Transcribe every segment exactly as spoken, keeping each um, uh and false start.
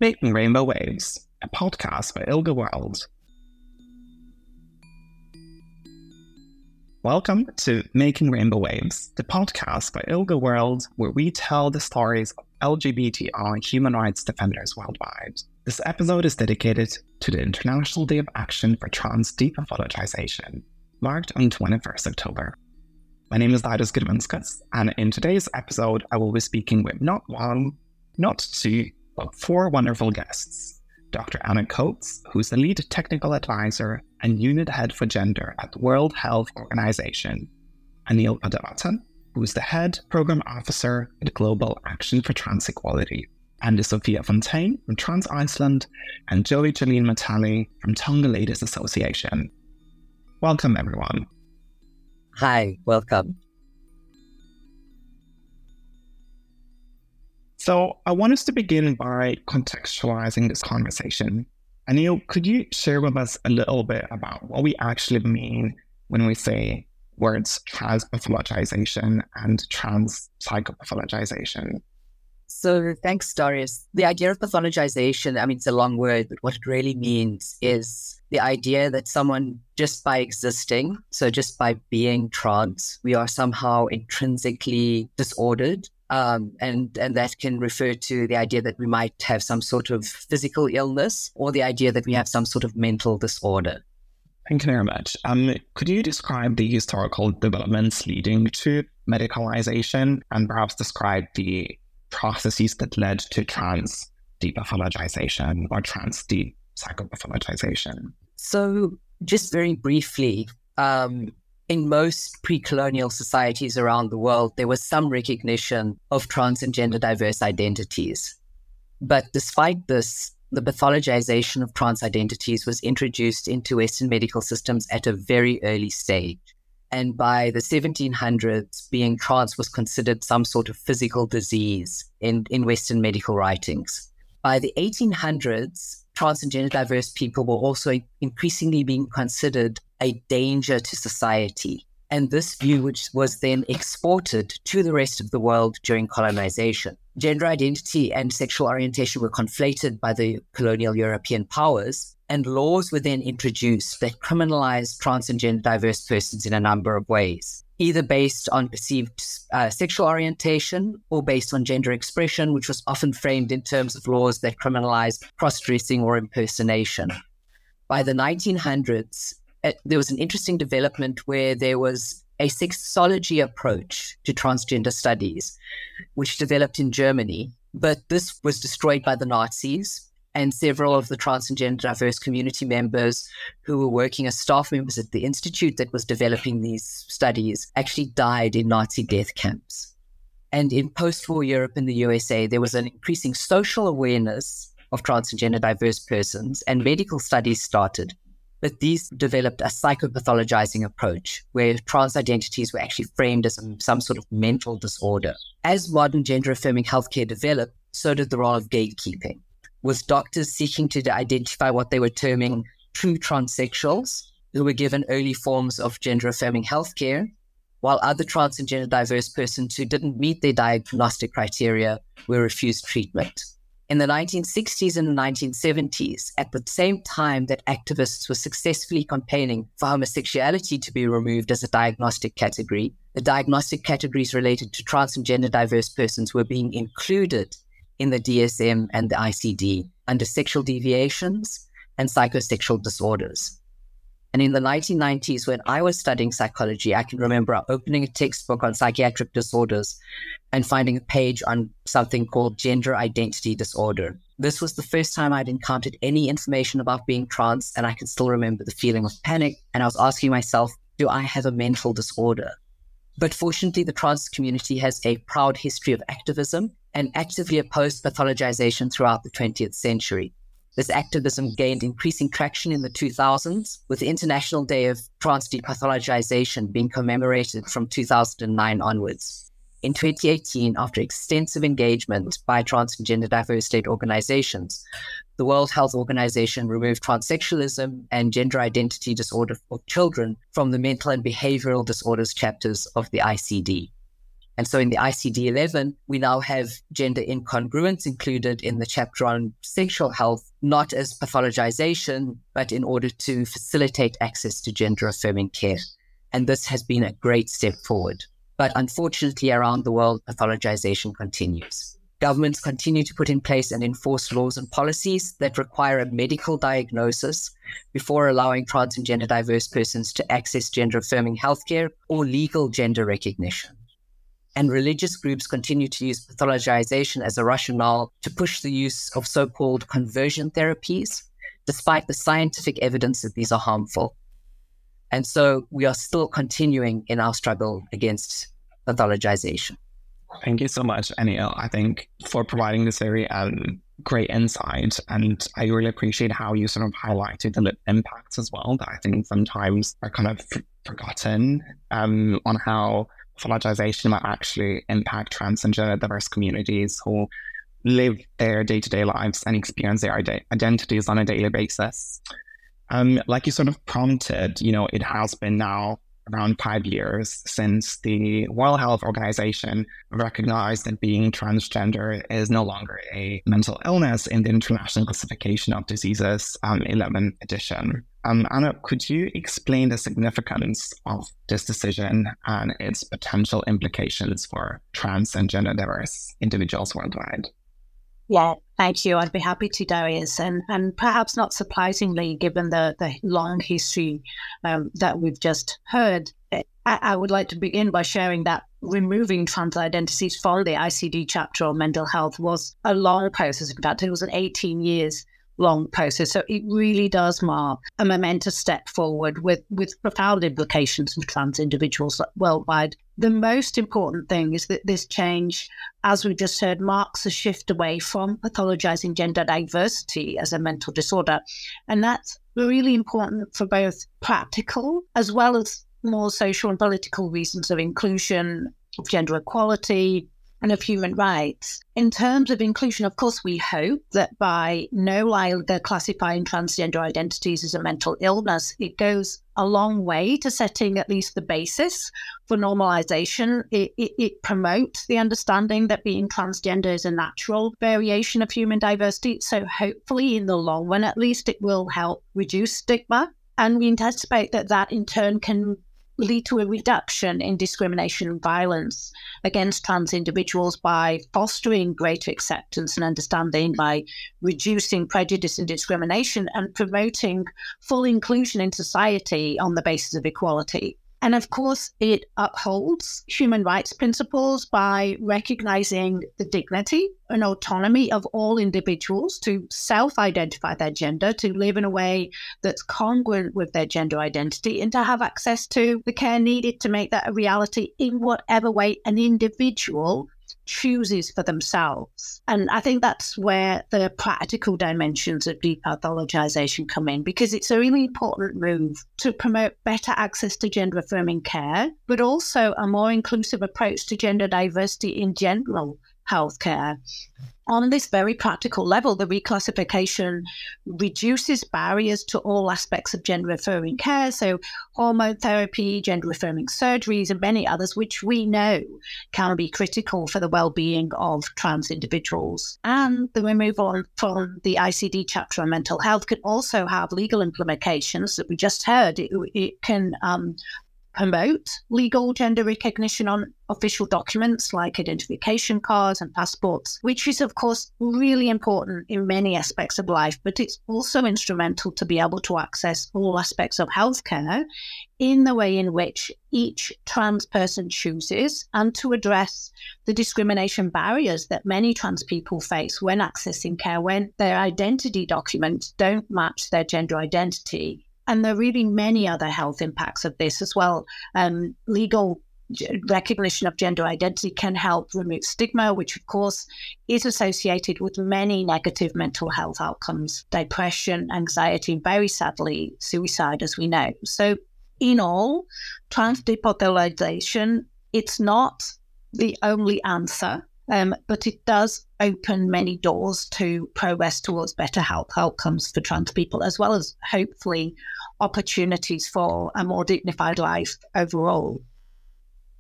Making Rainbow Waves, a podcast by Ilga World. Welcome to Making Rainbow Waves, the podcast by Ilga World, where we tell the stories of L G B T I human rights defenders worldwide. This episode is dedicated to the International Day of Action for Trans Depathologization, marked on twenty-first of October. My name is Daidos Gudmundskas, and in today's episode, I will be speaking with not one, not two, but four wonderful guests. Doctor Anna Coates, who's the lead technical advisor and unit head for gender at the World Health Organization. Anil Padavatan, who's the head program officer at Global Action for Trans Equality. And Sophia Fontaine from Trans Iceland, and Joey Jolene Matali from Tonga Ladies Association. Welcome, everyone. Hi, welcome. So I want us to begin by contextualizing this conversation. Anil, could you share with us a little bit about what we actually mean when we say words trans pathologization and trans psychopathologization? So thanks, Darius. The idea of pathologization, I mean, it's a long word, but what it really means is the idea that someone, just by existing, so just by being trans, we are somehow intrinsically disordered. Um, and, and that can refer to the idea that we might have some sort of physical illness or the idea that we have some sort of mental disorder. Thank you very much. Um, could you describe the historical developments leading to medicalization and perhaps describe the processes that led to trans depathologization or trans de-psychopathologization? So just very briefly, um, in most pre-colonial societies around the world, there was some recognition of trans and gender diverse identities. But despite this, the pathologization of trans identities was introduced into Western medical systems at a very early stage. And by the seventeen hundreds, being trans was considered some sort of physical disease in, in Western medical writings. By the eighteen hundreds, trans and gender diverse people were also increasingly being considered a danger to society. And this view, which was then exported to the rest of the world during colonization. Gender identity and sexual orientation were conflated by the colonial European powers, and laws were then introduced that criminalized trans and gender diverse persons in a number of ways, either based on perceived uh, sexual orientation or based on gender expression, which was often framed in terms of laws that criminalized cross-dressing or impersonation. By the nineteen hundreds, it, there was an interesting development where there was a sexology approach to transgender studies, which developed in Germany, but this was destroyed by the Nazis. And several of the trans and gender diverse community members who were working as staff members at the institute that was developing these studies actually died in Nazi death camps. And in post-war Europe and the U S A, there was an increasing social awareness of trans and gender diverse persons, and medical studies started. But these developed a psychopathologizing approach where trans identities were actually framed as some sort of mental disorder. As modern gender-affirming healthcare developed, so did the role of gatekeeping, with doctors seeking to identify what they were terming true transsexuals who were given early forms of gender-affirming healthcare, while other trans and gender diverse persons who didn't meet their diagnostic criteria were refused treatment. In the nineteen sixties and the nineteen seventies, at the same time that activists were successfully campaigning for homosexuality to be removed as a diagnostic category, the diagnostic categories related to trans and gender diverse persons were being included in the D S M and the I C D under sexual deviations and psychosexual disorders. And in the nineteen nineties, when I was studying psychology, I can remember opening a textbook on psychiatric disorders and finding a page on something called gender identity disorder. This was the first time I'd encountered any information about being trans, and I can still remember the feeling of panic. And I was asking myself, do I have a mental disorder? But fortunately, the trans community has a proud history of activism and actively opposed pathologization throughout the twentieth century. This activism gained increasing traction in the two thousands, with the International Day of Trans Depathologization being commemorated from two thousand nine onwards. In twenty eighteen, after extensive engagement by trans and gender diverse state organizations, the World Health Organization removed transsexualism and gender identity disorder for children from the mental and behavioral disorders chapters of the I C D. And so in the I C D eleven, we now have gender incongruence included in the chapter on sexual health, not as pathologization, but in order to facilitate access to gender-affirming care. And this has been a great step forward. But unfortunately, around the world, pathologization continues. Governments continue to put in place and enforce laws and policies that require a medical diagnosis before allowing trans and gender diverse persons to access gender-affirming healthcare or legal gender recognition. And religious groups continue to use pathologization as a rationale to push the use of so-called conversion therapies, despite the scientific evidence that these are harmful. And so we are still continuing in our struggle against pathologization. Thank you so much, Aniel, I think, for providing this very um, great insight. And I really appreciate how you sort of highlighted the impacts as well that I think sometimes are kind of f- forgotten um, on how pathologization might actually impact trans and gender diverse communities who live their day-to-day lives and experience their ide- identities on a daily basis. Um, like you sort of prompted, you know, it has been now around five years since the World Health Organization recognized that being transgender is no longer a mental illness in the International Classification of Diseases um, eleventh edition. Um, Anna, could you explain the significance of this decision and its potential implications for trans and gender diverse individuals worldwide? Yeah, thank you. I'd be happy to, Darius. And and perhaps not surprisingly, given the, the long history um, that we've just heard, I, I would like to begin by sharing that removing trans identities from the I C D chapter on mental health was a long process. In fact, it was an eighteen years long process. So it really does mark a momentous step forward with, with profound implications for trans individuals worldwide. The most important thing is that this change, as we just heard, marks a shift away from pathologizing gender diversity as a mental disorder. And that's really important for both practical as well as more social and political reasons of inclusion, of gender equality, and of human rights. In terms of inclusion, of course, we hope that by no longer classifying transgender identities as a mental illness, it goes a long way to setting at least the basis for normalization. It, it, it promotes the understanding that being transgender is a natural variation of human diversity. So hopefully, in the long run, at least, it will help reduce stigma. And we anticipate that that in turn can lead to a reduction in discrimination and violence against trans individuals by fostering greater acceptance and understanding, by reducing prejudice and discrimination, and promoting full inclusion in society on the basis of equality. And of course, it upholds human rights principles by recognizing the dignity and autonomy of all individuals to self-identify their gender, to live in a way that's congruent with their gender identity, and to have access to the care needed to make that a reality in whatever way an individual chooses for themselves. And I think that's where the practical dimensions of depathologization come in, because it's a really important move to promote better access to gender-affirming care, but also a more inclusive approach to gender diversity in general healthcare. On this very practical level, the reclassification reduces barriers to all aspects of gender-affirming care, so hormone therapy, gender-affirming surgeries, and many others, which we know can be critical for the well-being of trans individuals. And the removal from the I C D chapter on mental health can also have legal implications that we just heard. It, it can um, promote legal gender recognition on official documents like identification cards and passports, which is, of course, really important in many aspects of life, but it's also instrumental to be able to access all aspects of healthcare in the way in which each trans person chooses, and to address the discrimination barriers that many trans people face when accessing care, when their identity documents don't match their gender identity. And there are really many other health impacts of this as well. Um, legal recognition of gender identity can help remove stigma, which of course is associated with many negative mental health outcomes, depression, anxiety, and very sadly, suicide, as we know. So in all, trans depathologization, it's not the only answer. Um, but it does open many doors to progress towards better health outcomes for trans people, as well as hopefully opportunities for a more dignified life overall.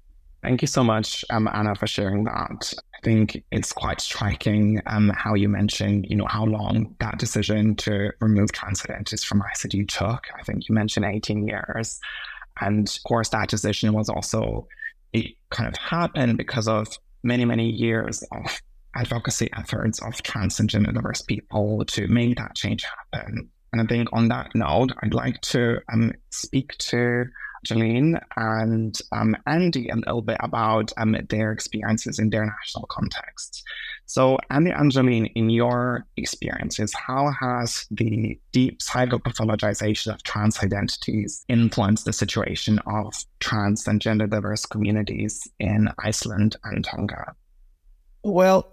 Thank you so much, um, Anna, for sharing that. I think it's quite striking um, how you mentioned, you know, how long that decision to remove trans identities from I C D took. I think you mentioned eighteen years. And of course, that decision was also, it kind of happened because of many, many years of advocacy efforts of trans and gender diverse people to make that change happen. And I think on that note, I'd like to um, speak to Jolene and um, Andy a little bit about um, their experiences in their national context. So Andy and Jolene, in your experiences, how has the deep psychopathologization of trans identities influenced the situation of trans and gender diverse communities in Iceland and Tonga? Well,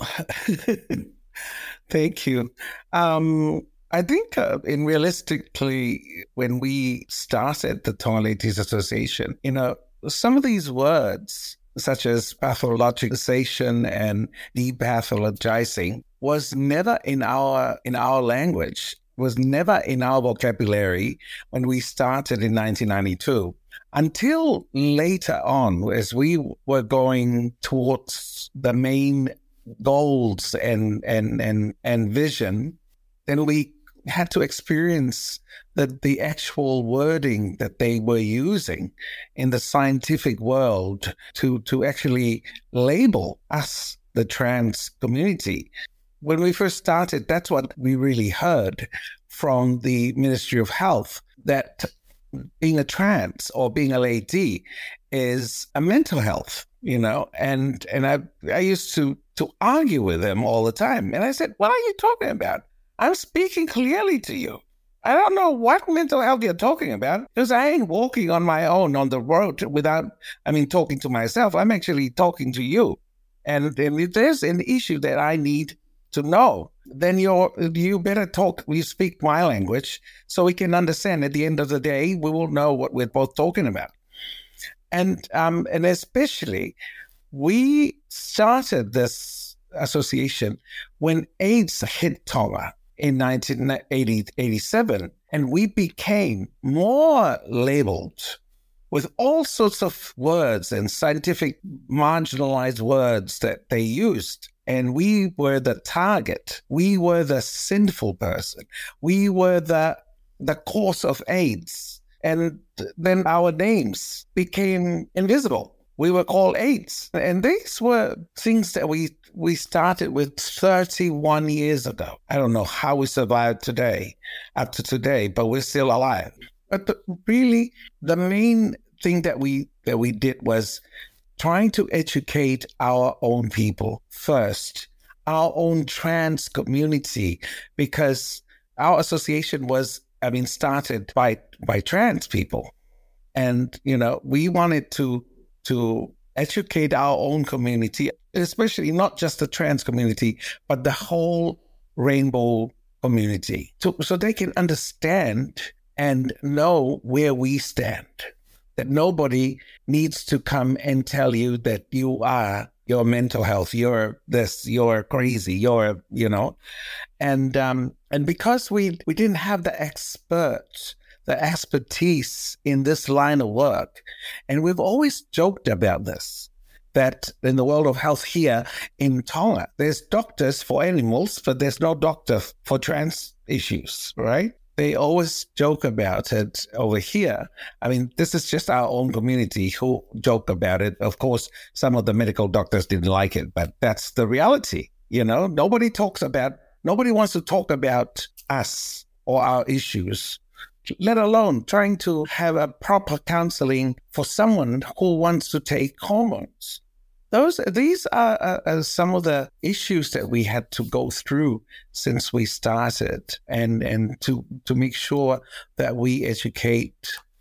thank you. Um, I think uh, in realistically, when we started the Tonga Ladies Association, you know, some of these words, such as pathologization and depathologizing, was never in our in our language, was never in our vocabulary when we started in nineteen ninety-two. Until later on, as we were going towards the main goals and and and and vision, then we had to experience that the actual wording that they were using in the scientific world to to actually label us, the trans community. When we first started, that's what we really heard from the Ministry of Health, that being a trans or being a lady is a mental health, you know, and and I I used to to argue with them all the time. And I said, what are you talking about? I'm speaking clearly to you. I don't know what mental health you're talking about, because I ain't walking on my own on the road without, I mean, talking to myself. I'm actually talking to you. And, and if there's an issue that I need to know, then you're, you better talk, we speak my language so we can understand. At the end of the day, we will know what we're both talking about. And um, and especially, we started this association when AIDS hit Tonga in nineteen eighty-seven, and we became more labeled with all sorts of words and scientific marginalized words that they used. And we were the target. We were the sinful person. We were the the cause of AIDS. And then our names became invisible. We were called AIDS. And these were things that we we started with thirty-one years ago. I don't know how we survived today, up to today, but we're still alive. But the, really, the main thing that we that we did was trying to educate our own people first, our own trans community, because our association was, I mean, started by by trans people. And, you know, we wanted to to educate our own community, especially not just the trans community, but the whole rainbow community, so, so they can understand and know where we stand, that nobody needs to come and tell you that you are your mental health, you're this, you're crazy, you're, you know, and um, and because we, we didn't have the experts, the expertise in this line of work. And we've always joked about this, that in the world of health here in Tonga, there's doctors for animals, but there's no doctor for trans issues, right? They always joke about it over here. I mean, this is just our own community who joke about it. Of course, some of the medical doctors didn't like it, but that's the reality. You know, nobody talks about, nobody wants to talk about us or our issues, let alone trying to have a proper counseling for someone who wants to take hormones. Those, these are, are, are some of the issues that we had to go through since we started, and, and to, to make sure that we educate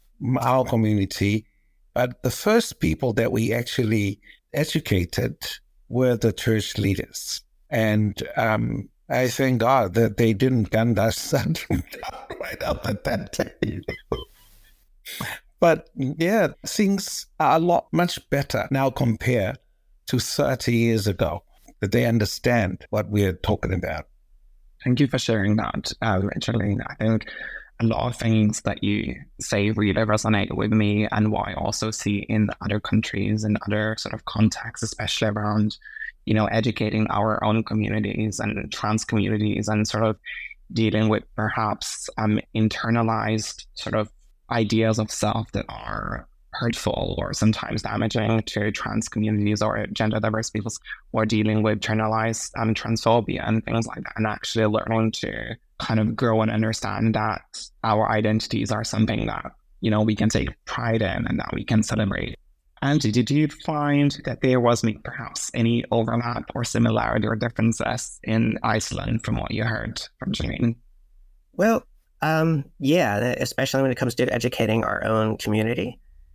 our community. But the first people that we actually educated were the church leaders. And um, I thank God that they didn't gun us right up at that time. But yeah, things are a lot much better now compared to thirty years ago, that they understand what we're talking about. Thank you for sharing that, uh, Jolene. I think a lot of things that you say really resonate with me, and what I also see in other countries and other sort of contexts, especially around, you know, educating our own communities and trans communities, and sort of dealing with perhaps um, internalized sort of ideas of self that are hurtful or sometimes damaging to trans communities or gender diverse peoples, or dealing with internalized um, transphobia and things like that, and actually learning to kind of grow and understand that our identities are something that, you know, we can take pride in and that we can celebrate. Angie, did you find that there was perhaps any overlap or similarity or differences in Iceland from what you heard from Janine? Well, um, yeah, especially when it comes to educating our own community.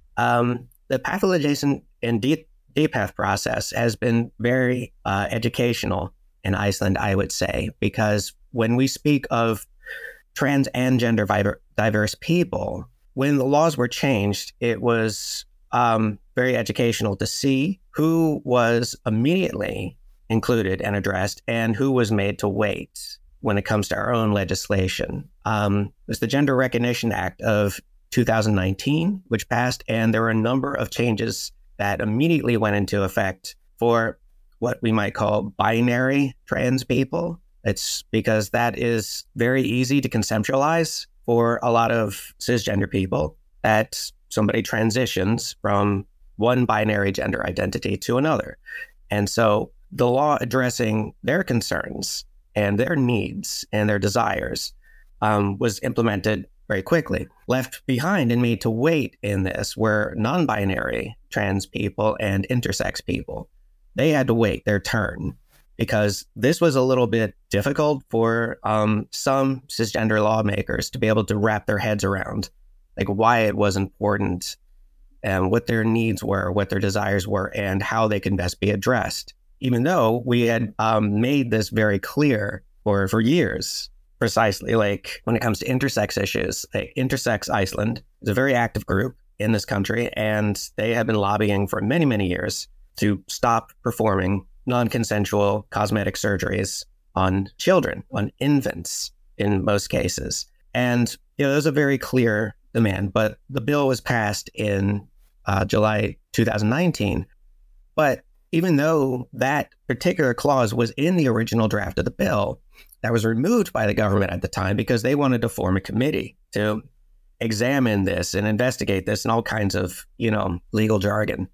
Um, the pathologization and D- DPATH process has been very uh, educational in Iceland, I would say, because when we speak of trans and gender vi- diverse people, when the laws were changed, it was um, very educational to see who was immediately included and addressed and who was made to wait when it comes to our own legislation. Um, there's the Gender Recognition Act of two thousand nineteen, which passed, and there were a number of changes that immediately went into effect for what we might call binary trans people. It's because that is very easy to conceptualize for a lot of cisgender people, that somebody transitions from one binary gender identity to another. And so the law addressing their concerns and their needs and their desires um, was implemented very quickly. Left behind and made to wait in this were non-binary trans people and intersex people. They had to wait their turn because this was a little bit difficult for um, some cisgender lawmakers to be able to wrap their heads around, like why it was important and what their needs were, what their desires were, and how they can best be addressed. Even though we had um, made this very clear for, for years. Precisely, like when it comes to intersex issues, like Intersex Iceland is a very active group in this country, and they have been lobbying for many, many years to stop performing non-consensual cosmetic surgeries on children, on infants in most cases. And, you know, there's a very clear demand, but the bill was passed in uh, July two thousand nineteen. But even though that particular clause was in the original draft of the bill, that was removed by the government at the time because they wanted to form a committee to examine this and investigate this and all kinds of, you know, legal jargon.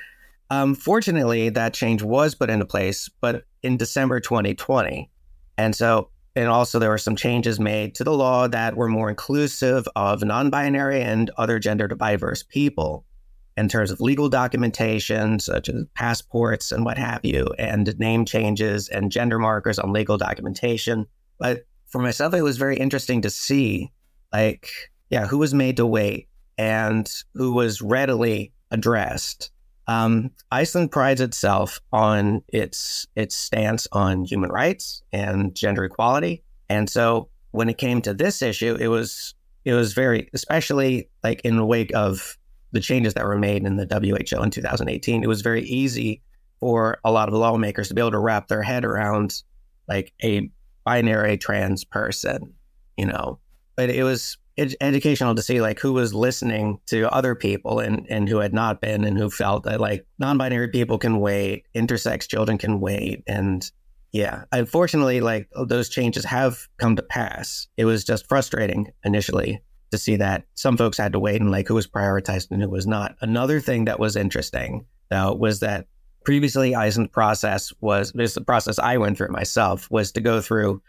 Um, fortunately, that change was put into place, but in December twenty twenty. And so, and also there were some changes made to the law that were more inclusive of non-binary and other gender diverse people in terms of legal documentation, such as passports and what have you, and name changes and gender markers on legal documentation. But for myself, it was very interesting to see, like, yeah, who was made to wait and who was readily addressed. Um, Iceland prides itself on its its stance on human rights and gender equality. And so when it came to this issue, it was it was very, especially like in the wake of the changes that were made in the W H O in two thousand eighteen, it was very easy for a lot of lawmakers to be able to wrap their head around like a binary trans person, you know. But it was ed- educational to see like who was listening to other people and, and who had not been, and who felt that like non-binary people can wait, intersex children can wait. And yeah, unfortunately, like those changes have come to pass. It was just frustrating initially to see that some folks had to wait and like who was prioritized and who was not. Another thing that was interesting, though, was that previously Iceland's process was, this the process I went through myself, was to go through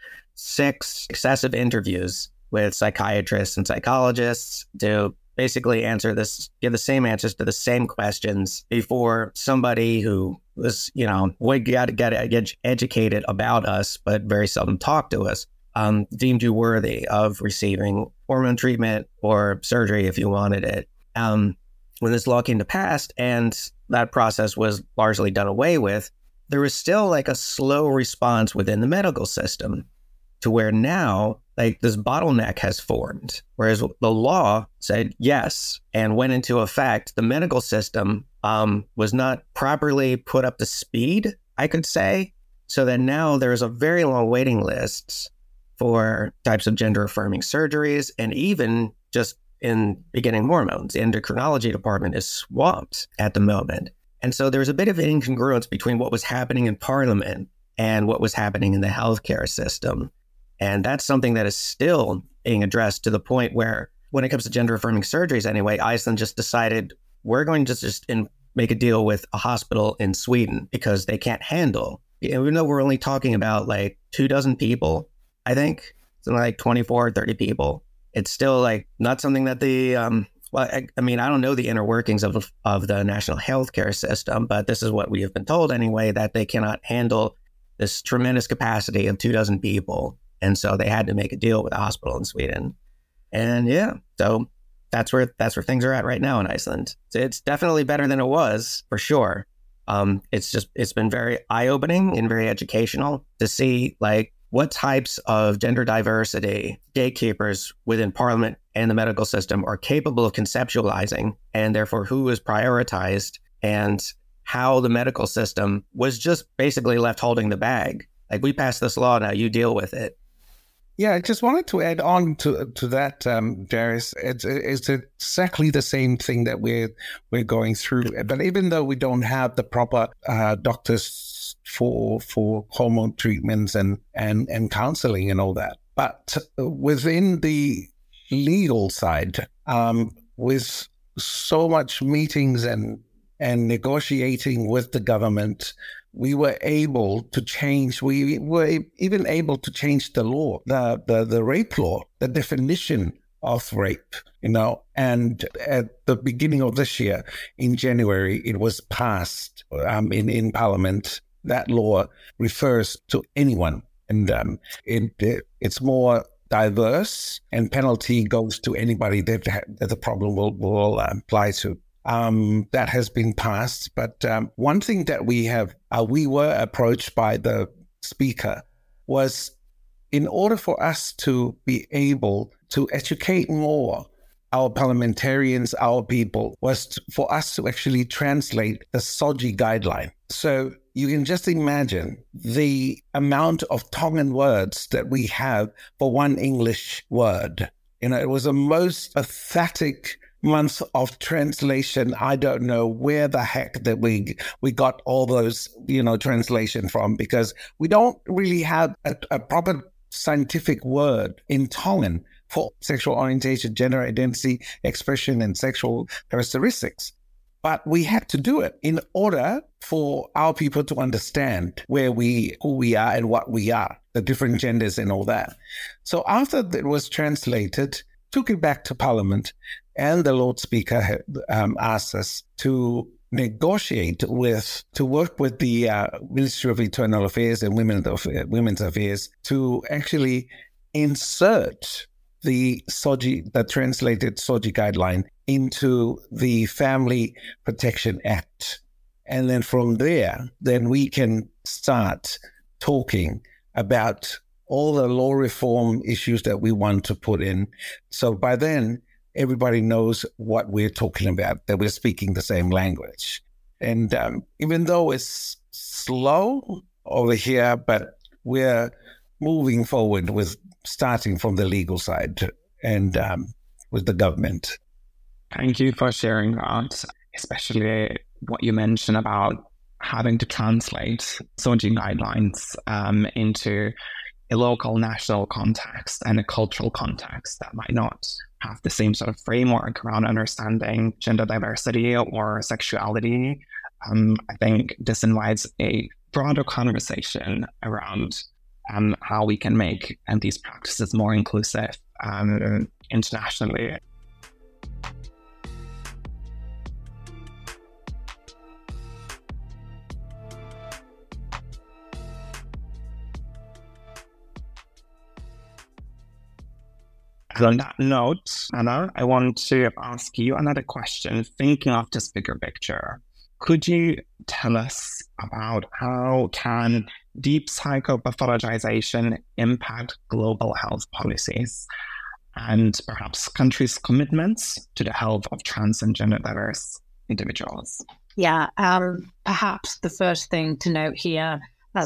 six successive interviews with psychiatrists and psychologists to basically answer this, give the same answers to the same questions before somebody who was, you know, would got to get, get educated about us, but very seldom talked to us, um, deemed you worthy of receiving hormone treatment or surgery if you wanted it. Um, when this law came to pass and that process was largely done away with, there was still like a slow response within the medical system to where now like this bottleneck has formed. Whereas the law said yes and went into effect, the medical system um, was not properly put up to speed, I could say. So that now there's a very long waiting list for types of gender-affirming surgeries, and even just in beginning hormones. The endocrinology department is swamped at the moment. And so there's a bit of an incongruence between what was happening in Parliament and what was happening in the healthcare system. And that's something that is still being addressed to the point where, when it comes to gender-affirming surgeries anyway, Iceland just decided we're going to just in, make a deal with a hospital in Sweden because they can't handle, even though we're only talking about like two dozen people, I think, something like twenty-four, thirty people. It's still like not something that the, um, well, I, I mean, I don't know the inner workings of, of the national healthcare system, but this is what we have been told anyway, that they cannot handle this tremendous capacity of two dozen people. And so they had to make a deal with a hospital in Sweden. And yeah, so that's where that's where things are at right now in Iceland. So it's definitely better than it was, for sure. Um, it's just, it's been very eye-opening and very educational to see like what types of gender diversity gatekeepers within Parliament and the medical system are capable of conceptualizing, and therefore who is prioritized, and how the medical system was just basically left holding the bag. Like, we passed this law, now you deal with it. Yeah, I just wanted to add on to to that, um, Darius. It's it's exactly the same thing that we're we're going through. But even though we don't have the proper uh, doctors for for hormone treatments and and and counseling and all that, but within the legal side, um, with so much meetings and and negotiating with the government, we were able to change, we were even able to change the law, the, the, the rape law, the definition of rape, you know, and at the beginning of this year, in January, it was passed um, in, in Parliament. That law refers to anyone, and um, it, it it's more diverse, and penalty goes to anybody that, that the problem will, will apply to. Um, that has been passed. But um, one thing that we have, uh, we were approached by the speaker was, in order for us to be able to educate more our parliamentarians, our people, was to, for us to actually translate the S O G I guideline. So you can just imagine the amount of Tongan words that we have for one English word. You know, it was a most pathetic months of translation. I don't know where the heck that we we got all those, you know, translation from, because we don't really have a, a proper scientific word in Tongan for sexual orientation, gender identity, expression, and sexual characteristics. But we had to do it in order for our people to understand where we, who we are and what we are, the different genders and all that. So after it was translated, took it back to Parliament, and the Lord Speaker um, asked us to negotiate with, to work with the uh, Ministry of Internal Affairs and Women of, uh, Women's Affairs to actually insert the S O G I, the translated S O G I guideline, into the Family Protection Act. And then from there, then we can start talking about all the law reform issues that we want to put in. So by then, everybody knows what we're talking about, that we're speaking the same language. And um, even though it's slow over here, but we're moving forward with starting from the legal side and um, with the government. Thank you for sharing that, especially what you mentioned about having to translate S O G I guidelines um, into a local national context and a cultural context that might not have the same sort of framework around understanding gender diversity or sexuality. Um, I think this invites a broader conversation around um, how we can make um, these practices more inclusive um, internationally. And on that note, Anna, I want to ask you another question, thinking of this bigger picture. Could you tell us about how can deep psychopathologization impact global health policies and perhaps countries' commitments to the health of trans and gender diverse individuals? Yeah, um, perhaps the first thing to note here, as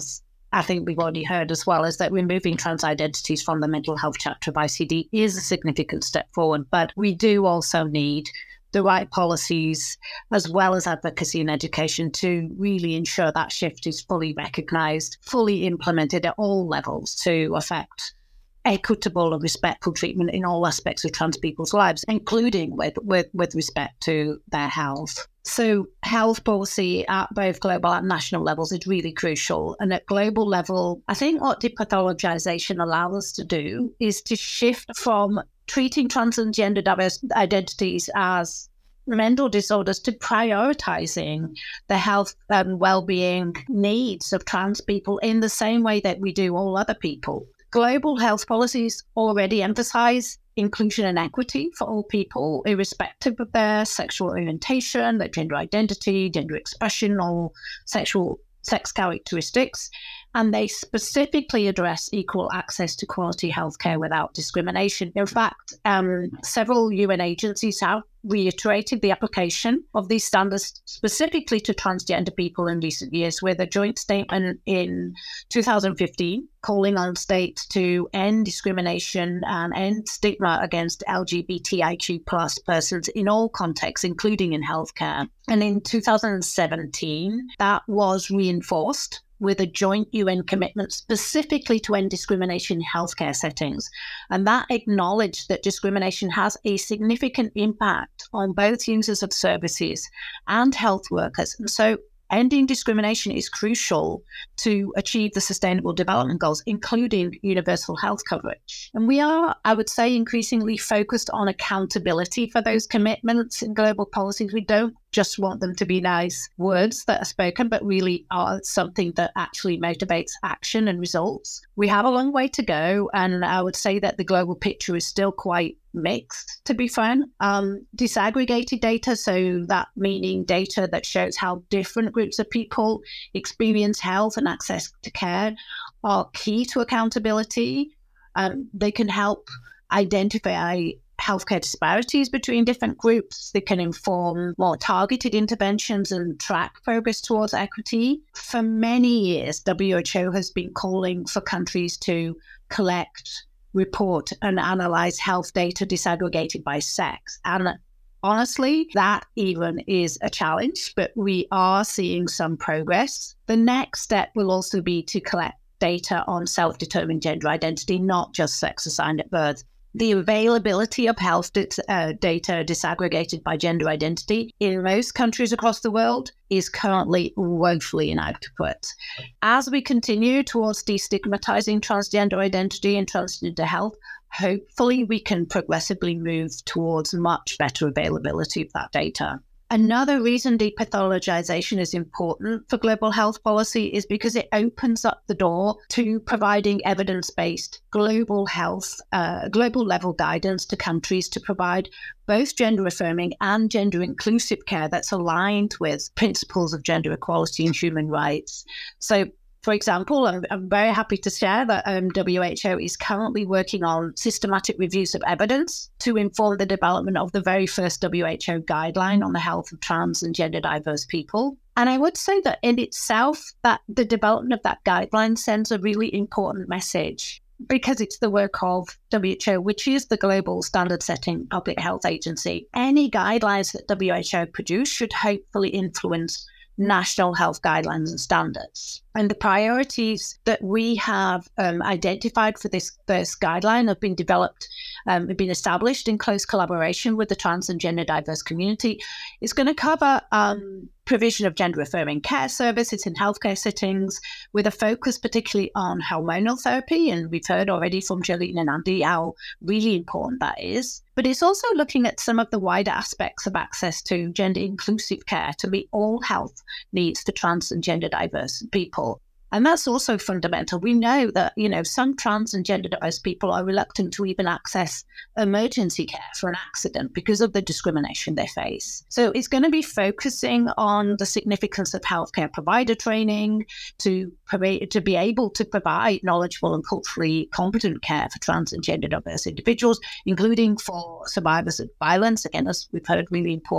I think we've already heard as well, is that removing trans identities from the mental health chapter of I C D is a significant step forward. But we do also need the right policies as well as advocacy and education to really ensure that shift is fully recognised, fully implemented at all levels to affect equitable and respectful treatment in all aspects of trans people's lives, including with, with, with respect to their health. So health policy at both global and national levels is really crucial. And at global level, I think what depathologization allows us to do is to shift from treating trans and gender diverse identities as mental disorders to prioritizing the health and well-being needs of trans people in the same way that we do all other people. Global health policies already emphasize inclusion and equity for all people, irrespective of their sexual orientation, their gender identity, gender expression, or sexual sex characteristics. And they specifically address equal access to quality healthcare without discrimination. In fact, um, several U N agencies have reiterated the application of these standards specifically to transgender people in recent years, with a joint statement in two thousand fifteen calling on states to end discrimination and end stigma against L G B T I Q plus persons in all contexts, including in healthcare. And in two thousand seventeen, that was reinforced with a joint U N commitment specifically to end discrimination in healthcare settings. And that acknowledged that discrimination has a significant impact on both users of services and health workers. And so ending discrimination is crucial to achieve the Sustainable Development Goals, including universal health coverage. And we are, I would say, increasingly focused on accountability for those commitments in global policies. We don't just want them to be nice words that are spoken, but really are something that actually motivates action and results. We have a long way to go, and I would say that the global picture is still quite mixed, to be frank. Um, disaggregated data, so that meaning data that shows how different groups of people experience health and access to care, are key to accountability. Um, they can help identify healthcare disparities between different groups. They can inform more targeted interventions and track progress towards equity. For many years, W H O has been calling for countries to collect, report, and analyze health data disaggregated by sex. And honestly, that even is a challenge, but we are seeing some progress. The next step will also be to collect data on self-determined gender identity, not just sex assigned at birth. The availability of health uh, data disaggregated by gender identity in most countries across the world is currently woefully inadequate. As we continue towards destigmatizing transgender identity and transgender health, hopefully we can progressively move towards much better availability of that data. Another reason depathologization is important for global health policy is because it opens up the door to providing evidence-based global health, uh, global level guidance to countries to provide both gender-affirming and gender-inclusive care that's aligned with principles of gender equality and human rights. So, for example, I'm, I'm very happy to share that um, W H O is currently working on systematic reviews of evidence to inform the development of the very first W H O guideline on the health of trans and gender diverse people. And I would say that in itself, that the development of that guideline sends a really important message, because it's the work of W H O, which is the global standard-setting public health agency. Any guidelines that W H O produce should hopefully influence national health guidelines and standards. And the priorities that we have um, identified for this first guideline have been developed, um, have been established in close collaboration with the trans and gender diverse community. It's going to cover um, provision of gender-affirming care services in healthcare settings, with a focus particularly on hormonal therapy. And we've heard already from Jolene and Andy how really important that is. But it's also looking at some of the wider aspects of access to gender-inclusive care to meet all health needs for trans and gender diverse people. And that's also fundamental. We know that, you know, some trans and gender diverse people are reluctant to even access emergency care for an accident because of the discrimination they face. So it's going to be focusing on the significance of healthcare provider training to, to be able to provide knowledgeable and culturally competent care for trans and gender diverse individuals, including for survivors of violence. Again, as we've heard, really important.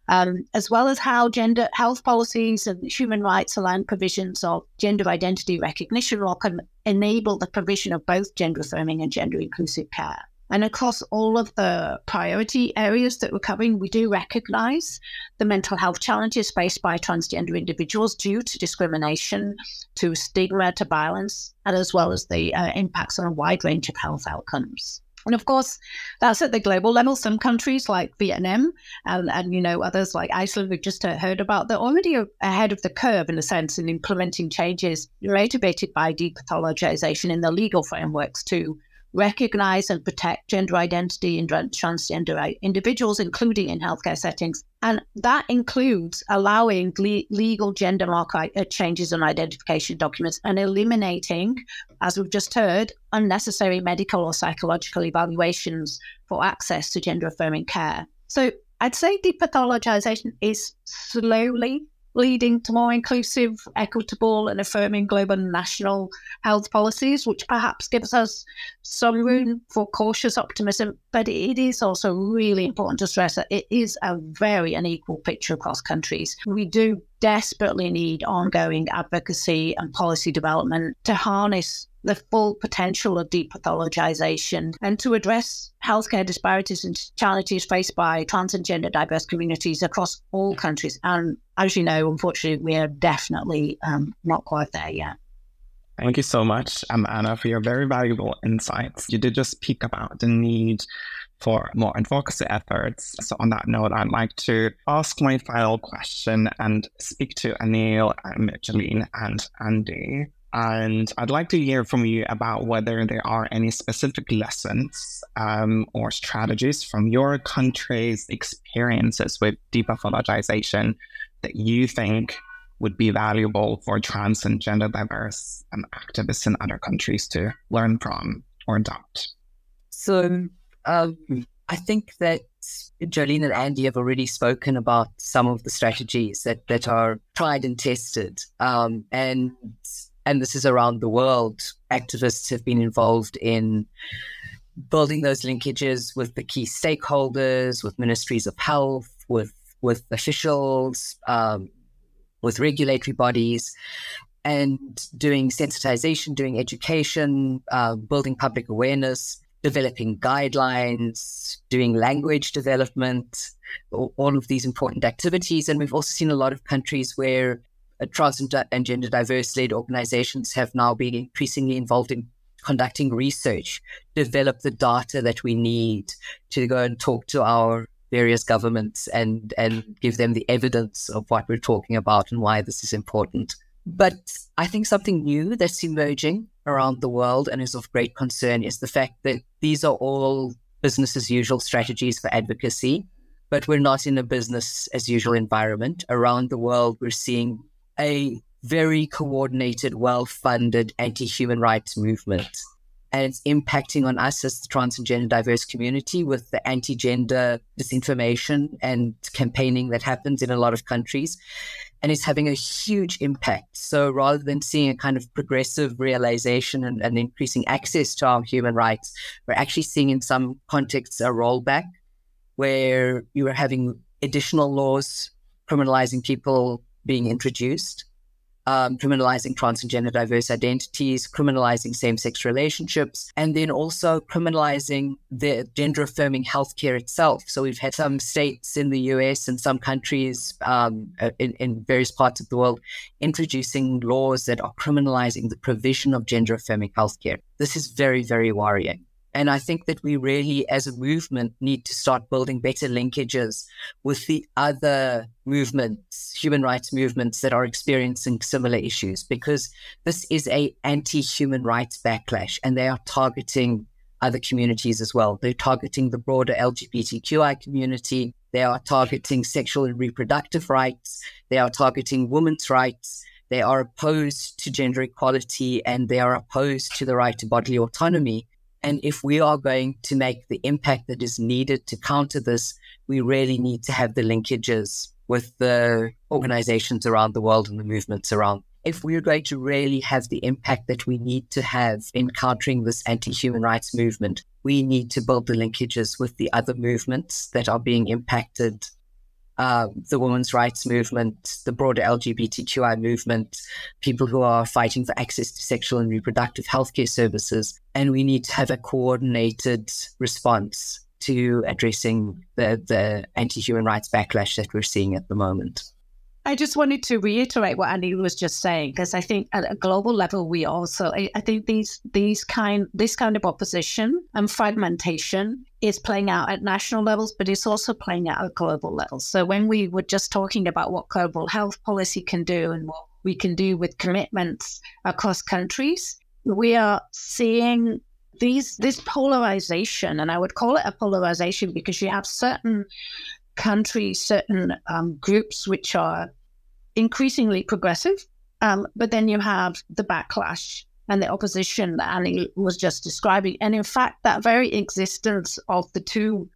um, as well as how gender health policies and human rights aligned provisions of gender identity recognition law can enable the provision of both gender affirming and gender inclusive care. And across all of the priority areas that we're covering, we do recognise the mental health challenges faced by transgender individuals due to discrimination, to stigma, to violence, and as well as the uh, impacts on a wide range of health outcomes. And of course, that's at the global level. Some countries like Vietnam and, and you know, others like Iceland we've just heard about, they're already ahead of the curve in a sense in implementing changes motivated by depathologization in the legal frameworks to recognize and protect gender identity in transgender individuals, including in healthcare settings. And that includes allowing le- legal gender marker changes on identification documents and eliminating, as we've just heard, unnecessary medical or psychological evaluations for access to gender affirming care. So I'd say depathologization is slowly leading to more inclusive, equitable and affirming global and national health policies, which perhaps gives us some room for cautious optimism. But it is also really important to stress that it is a very unequal picture across countries. We do desperately need ongoing advocacy and policy development to harness the full potential of depathologization and to address healthcare disparities and challenges faced by trans and gender diverse communities across all countries. And as you know, unfortunately, we are definitely um, not quite there yet. Thank you so much, um, Anna, for your very valuable insights. You did just speak about the need for more advocacy efforts. So on that note, I'd like to ask my final question and speak to Anil, um, Jalene, and Andy. And I'd like to hear from you about whether there are any specific lessons um, or strategies from your country's experiences with depathologization that you think would be valuable for trans and gender diverse um, activists in other countries to learn from or adopt. So um, I think that Jolene and Andy have already spoken about some of the strategies that, that are tried and tested. Um, and And this is around the world. Activists have been involved in building those linkages with the key stakeholders, with ministries of health, with with officials, um, with regulatory bodies, and doing sensitization, doing education, uh, building public awareness, developing guidelines, doing language development, all of these important activities. And we've also seen a lot of countries where Uh, trans and gender diverse-led organizations have now been increasingly involved in conducting research, develop the data that we need to go and talk to our various governments and, and give them the evidence of what we're talking about and why this is important. But I think something new that's emerging around the world and is of great concern is the fact that these are all business as usual strategies for advocacy, but we're not in a business as usual environment. Around the world, we're seeing a very coordinated, well-funded anti-human rights movement. And it's impacting on us as the trans and gender diverse community with the anti-gender disinformation and campaigning that happens in a lot of countries. And it's having a huge impact. So rather than seeing a kind of progressive realization and, and increasing access to our human rights, we're actually seeing in some contexts a rollback where you are having additional laws criminalizing people being introduced, um, criminalizing trans and gender diverse identities, criminalizing same-sex relationships, and then also criminalizing the gender-affirming healthcare itself. So we've had some states in the U S and some countries um, in, in various parts of the world introducing laws that are criminalizing the provision of gender-affirming healthcare. This is very, very worrying. And I think that we really, as a movement, need to start building better linkages with the other movements, human rights movements that are experiencing similar issues, because this is a anti-human rights backlash and they are targeting other communities as well. They're targeting the broader L G B T Q I community. They are targeting sexual and reproductive rights. They are targeting women's rights. They are opposed to gender equality and they are opposed to the right to bodily autonomy. And if we are going to make the impact that is needed to counter this, we really need to have the linkages with the organizations around the world and the movements around. If we're going to really have the impact that we need to have in countering this anti-human rights movement, we need to build the linkages with the other movements that are being impacted uh, the women's rights movement, the broader L G B T Q I movement, people who are fighting for access to sexual and reproductive healthcare services. And we need to have a coordinated response to addressing the, the anti-human rights backlash that we're seeing at the moment. I just wanted to reiterate what Annie was just saying, because I think at a global level, we also, I, I think these these kind this kind of opposition and fragmentation is playing out at national levels, but it's also playing out at global levels. So when we were just talking about what global health policy can do and what we can do with commitments across countries, we are seeing these this polarization, and I would call it a polarization because you have certain countries, certain um, groups which are increasingly progressive, um, but then you have the backlash and the opposition that Annie was just describing. And in fact, that very existence of the two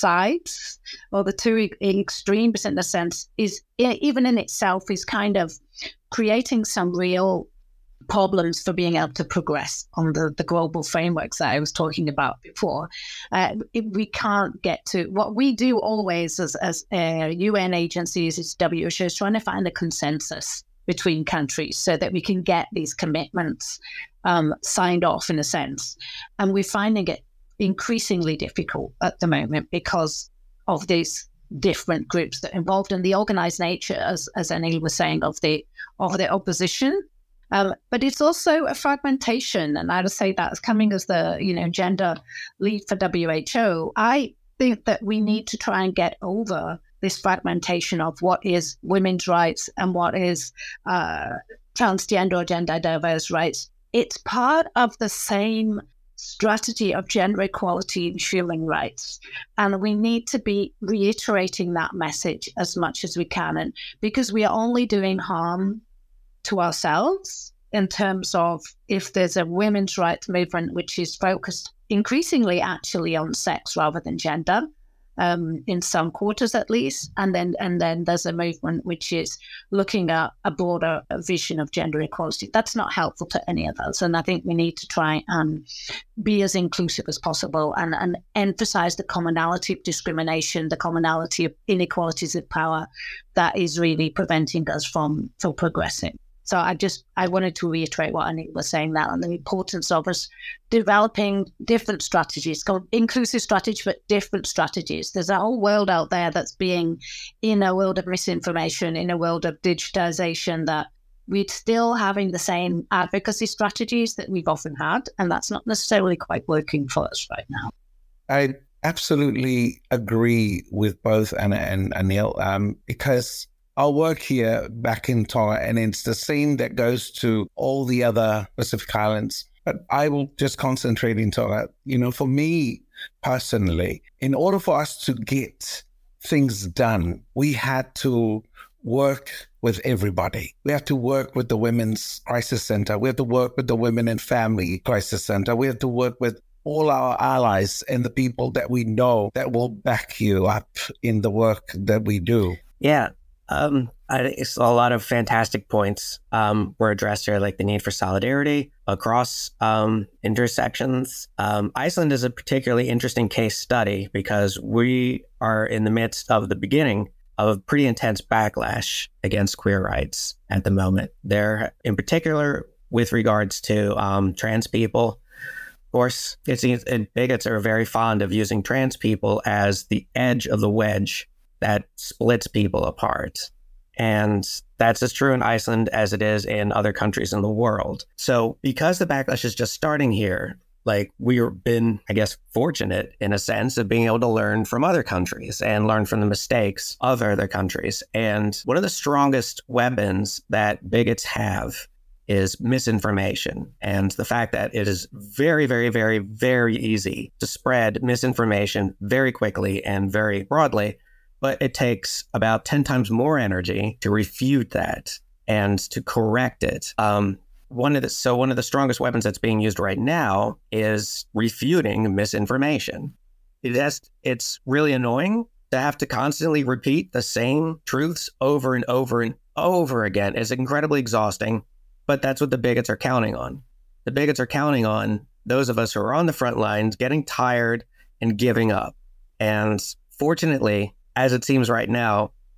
sides, or the two extremes in a sense, is even in itself is kind of creating some real problems for being able to progress on the, the global frameworks that I was talking about before. Uh, we can't get to what we do always as, as uh, U N agencies, as W H O, is trying to find a consensus between countries so that we can get these commitments um, signed off in a sense. And we're finding it increasingly difficult at the moment because of these different groups that are involved in the organized nature, as, as Annie was saying, of the, of the opposition. Um, but it's also a fragmentation, and I would say that's coming as the you know gender lead for W H O. I think that we need to try and get over this fragmentation of what is women's rights and what is uh, transgender or gender diverse rights. It's part of the same strategy of gender equality and human rights, and we need to be reiterating that message as much as we can, and because we are only doing harm to ourselves in terms of if there's a women's rights movement which is focused increasingly actually on sex rather than gender, um, in some quarters at least, and then and then there's a movement which is looking at a broader vision of gender equality. That's not helpful to any of us, and I think we need to try and be as inclusive as possible and, and emphasize the commonality of discrimination, the commonality of inequalities of power that is really preventing us from, from progressing. So I just, I wanted to reiterate what Annie was saying now, and the importance of us developing different strategies, called inclusive strategies, but different strategies. There's a whole world out there that's being in a world of misinformation, in a world of digitization, that we're still having the same advocacy strategies that we've often had, and that's not necessarily quite working for us right now. I absolutely agree with both Anna and Anil, um, because our work here back in Tonga, and it's the same that goes to all the other Pacific Islands. But I will just concentrate in Tonga. You know, for me personally, in order for us to get things done, we had to work with everybody. We have to work with the Women's Crisis Center. We have to work with the Women and Family Crisis Center. We have to work with all our allies and the people that we know that will back you up in the work that we do. Yeah. Um, I, it's a lot of fantastic points um, were addressed here, like the need for solidarity across um, intersections. Um, Iceland is a particularly interesting case study because we are in the midst of the beginning of a pretty intense backlash against queer rights at the moment. There, in particular, with regards to um, trans people. Of course, it seems and bigots are very fond of using trans people as the edge of the wedge that splits people apart. And that's as true in Iceland as it is in other countries in the world. So because the backlash is just starting here, like we've been, I guess, fortunate in a sense of being able to learn from other countries and learn from the mistakes of other countries. And one of the strongest weapons that bigots have is misinformation, and the fact that it is very, very, very, very easy to spread misinformation very quickly and very broadly. But it takes about ten times more energy to refute that and to correct it. Um, one of the, so one of the strongest weapons that's being used right now is refuting misinformation. It has, it's really annoying to have to constantly repeat the same truths over and over and over again. It's incredibly exhausting, but that's what the bigots are counting on. The bigots are counting on those of us who are on the front lines getting tired and giving up. And fortunately, as it seems right now,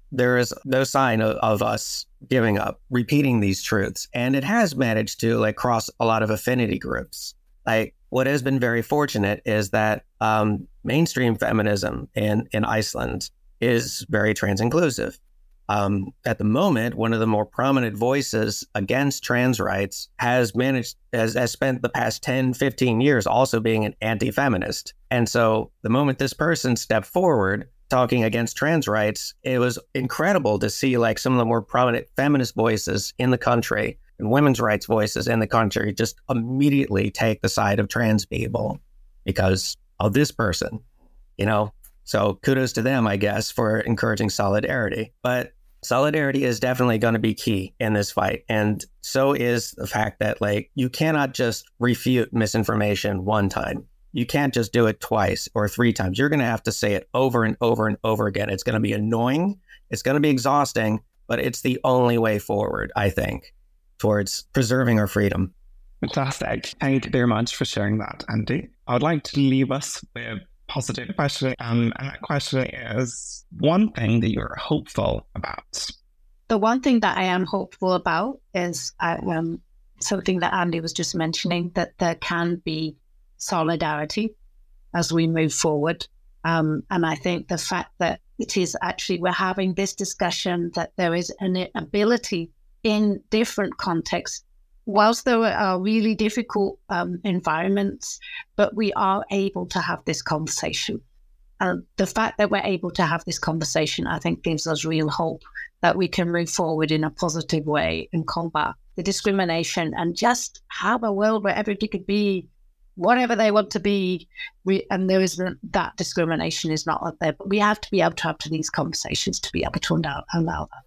there is no sign of, of us giving up, repeating these truths. And it has managed to like cross a lot of affinity groups. Like what has been very fortunate is that um, mainstream feminism in, in Iceland is very trans inclusive. Um, at the moment, one of the more prominent voices against trans rights has managed, has, has spent the past ten, fifteen years also being an anti-feminist. And so the moment this person stepped forward talking against trans rights, it was incredible to see like some of the more prominent feminist voices in the country and women's rights voices in the country just immediately take the side of trans people because of this person, you know? So kudos to them, I guess, for encouraging solidarity. But solidarity is definitely going to be key in this fight. And so is the fact that like you cannot just refute misinformation one time. You can't just do it twice or three times. You're going to have to say it over and over and over again. It's going to be annoying. It's going to be exhausting, but it's the only way forward, I think, towards preserving our freedom. Fantastic. Thank you very much for sharing that, Andy. I would like to leave us with positive question. Um, and that question is one thing that you're hopeful about. The one thing that I am hopeful about is uh, um, something that Andy was just mentioning, that there can be solidarity as we move forward. Um, and I think the fact that it is actually, we're having this discussion, that there is an ability in different contexts, whilst there are really difficult um, environments, but we are able to have this conversation. Uh, the fact that we're able to have this conversation, I think, gives us real hope that we can move forward in a positive way and combat the discrimination and just have a world where everybody could be whatever they want to be. We, and there isn't, that discrimination is not up there, but we have to be able to have these conversations to be able to allow, allow that.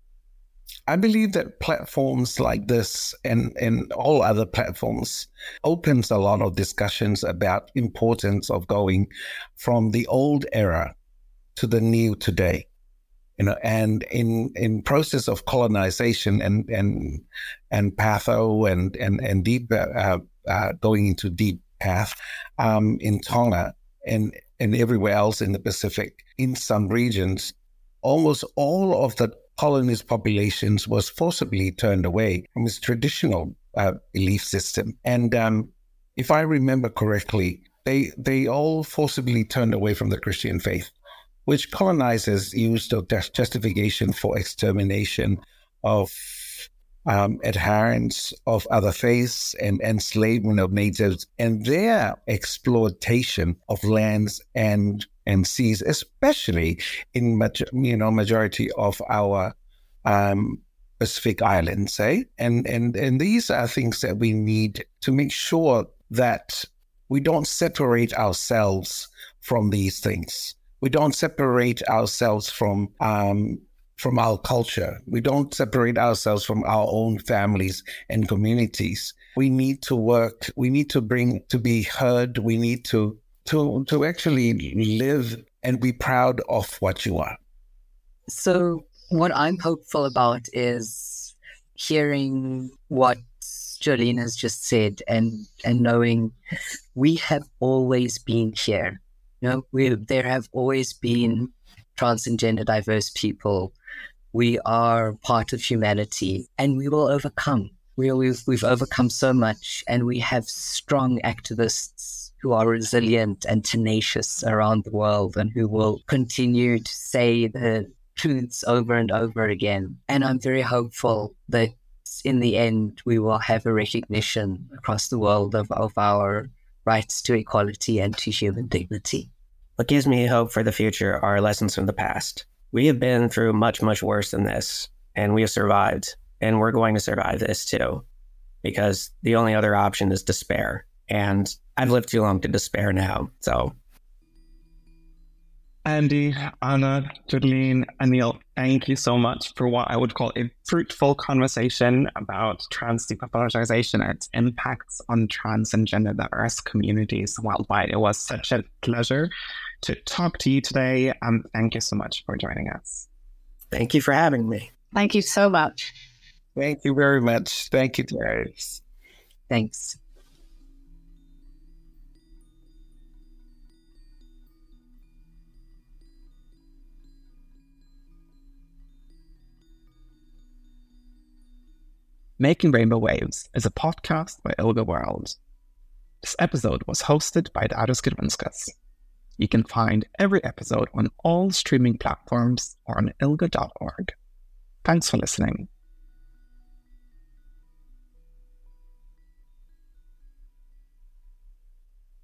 I believe that platforms like this and, and all other platforms opens a lot of discussions about importance of going from the old era to the new today. You know, and in in process of colonization and and and patho and and and deep uh, uh, going into deep path um, in Tonga and and everywhere else in the Pacific, in some regions, almost all of the colonist populations was forcibly turned away from its traditional uh, belief system. And um, if I remember correctly, they they all forcibly turned away from the Christian faith, which colonizers used as justification for extermination of um, adherents of other faiths and enslavement of natives and their exploitation of lands and and seas, especially in you know majority of our um, Pacific islands, eh? And and and these are things that we need to make sure that we don't separate ourselves from these things. We don't separate ourselves from um, from our culture. We don't separate ourselves from our own families and communities. We need to work. We need to bring to be heard. We need to to to actually live and be proud of what you are. So what I'm hopeful about is hearing what Jolene has just said and, and knowing we have always been here. You know, we, there have always been trans and gender diverse people. We are part of humanity and we will overcome. We, we've, we've overcome so much, and we have strong activists who are resilient and tenacious around the world and who will continue to say the truths over and over again. And I'm very hopeful that in the end, we will have a recognition across the world of, of our rights to equality and to human dignity. What gives me hope for the future are lessons from the past. We have been through much, much worse than this, and we have survived, and we're going to survive this too, because the only other option is despair. And I've lived too long to despair now, so. Andy, Anna, Jolene, Anil, thank you so much for what I would call a fruitful conversation about trans depathologization and its impacts on trans and gender diverse communities worldwide. It was such a pleasure to talk to you today. Um, thank you so much for joining us. Thank you for having me. Thank you so much. Thank you very much. Thank you, Darius. Thanks. Making Rainbow Waves is a podcast by ILGA World. This episode was hosted by Darius Gervinskas. You can find every episode on all streaming platforms or on ilga dot org. Thanks for listening.